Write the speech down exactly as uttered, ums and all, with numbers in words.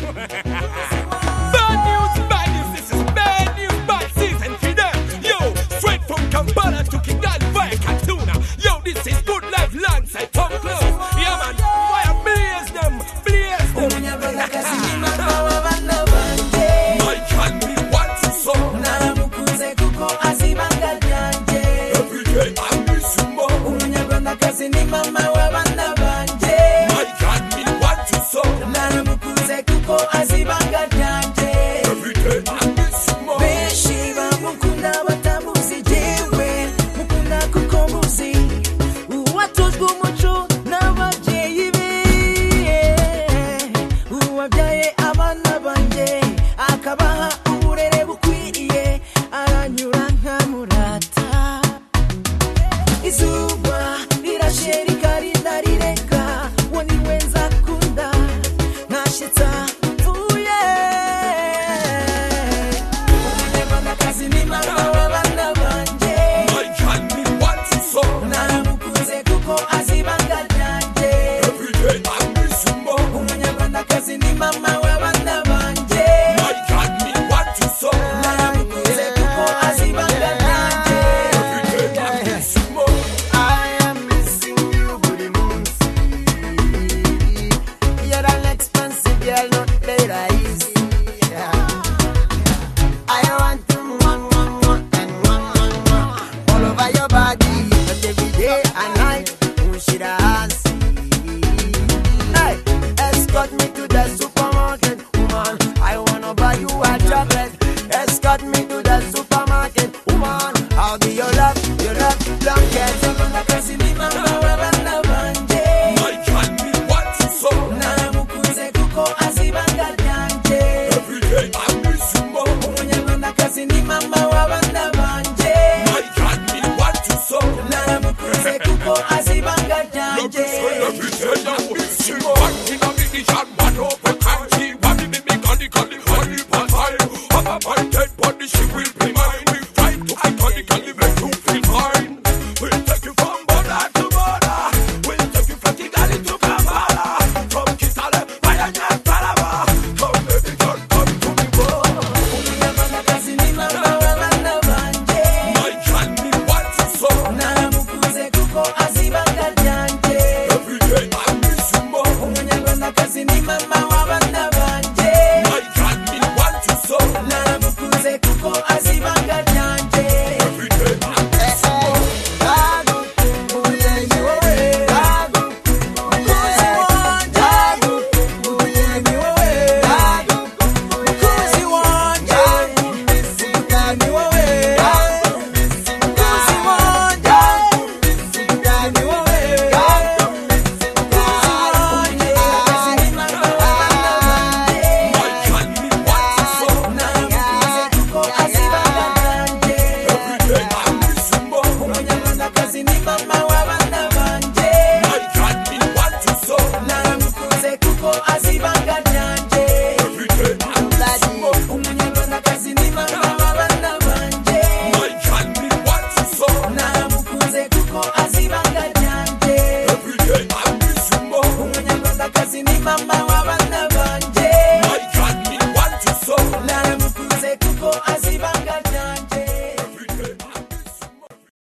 Bad news, bad news, this is bad news, bad season for them. Yo, straight from Kampala to Kigali via Katuna. Yo, this is good life landside, come close. Yeah man, fire blaze them, blaze them. My can be what you saw. Every day I'm missing more. My can be what you saw. Every day I'm missing more. Beshiba mukunda batamuzi jewe mukunda kukombuzi uwatuzwe umuco n'ababyeyi be uwabyaye abana banjye akabaha uburere bukwiriye aranyura nkamurata izuba rirashe rikarinda rireka wo niwe nzakunda ntashitsa mvuye umunyarwandakazi ni mama w'abana banjye My can be what you saw. naramukunze kuko azi ibanga ryanjye Every day I'm missing more. umunyarwandakazi ni mama w'abana banjye My can be what you saw. naramukunze kuko azi ibanga ryanjye Every day I'm missing more. I am missing you, buri munsi. You're an expensive girl, not very easy. I want to mwah, mwah, mwah, and mwah, mwah, mwah. All over your body, but every day and night, who should I see? Hey, escort me to the supermarket, woman. I wanna buy you a chocolate. Escort me to the supermarket, woman. I'll be your love, your love blanket. Umunyarwandakazi ni mama w'abana banjye. My can be what you saw. Naramukunze kuko azi ibanga ryanjye. Every day I'm missing more. Umunyarwandakazi ni mama w'abana banjye. My can be what you saw. Naramukunze kuko azi ibanga ryanjye. Every day I'm missing more. One thing I'm in the shot, one open country. One in the big on the collie, one in the time. Have a my dead body, she will be mine. We fight to iconically make you feel fine. We'll take you from border to border. We'll take you from Kigali to Kampala. From Kitale, Bayanya, Taraba. Come baby girl, come to me, boy. Umunyarwandakazi ni mama w'abana banjye. My can be what you saw. Naramukunze kuko azi ibanga ryanjye. Every day I'm missing more. Umunyarwandakazi ni mama w'abana banjye. My can be what you saw. Naramukunze kuko azi ibanga ryanjye. Every day I'm missing more. Bagukumbuye ni wowe. Bagukumbuye wanjye. Bagukumbuye ni wowe. Bagukumbuye wanjye. Bagukumbuye ni wowe. Bagukumbuye wanjye. Bagukumbuye ni wowe. Umunyarwandakazi ni mama w'abana banjye. My can be what you saw. Naramukunze kuko azi ibanga ryanjye. Every day I'm missing more. Umunyarwandakazi ni mama w'abana banjye. My can be what you saw. Naramukunze kuko azi ibanga ryanjye. Every day I'm missing more. Umunyarwandakazi ni mama w'abana banjye. My can be what you saw. Naramukunze kuko azi ibanga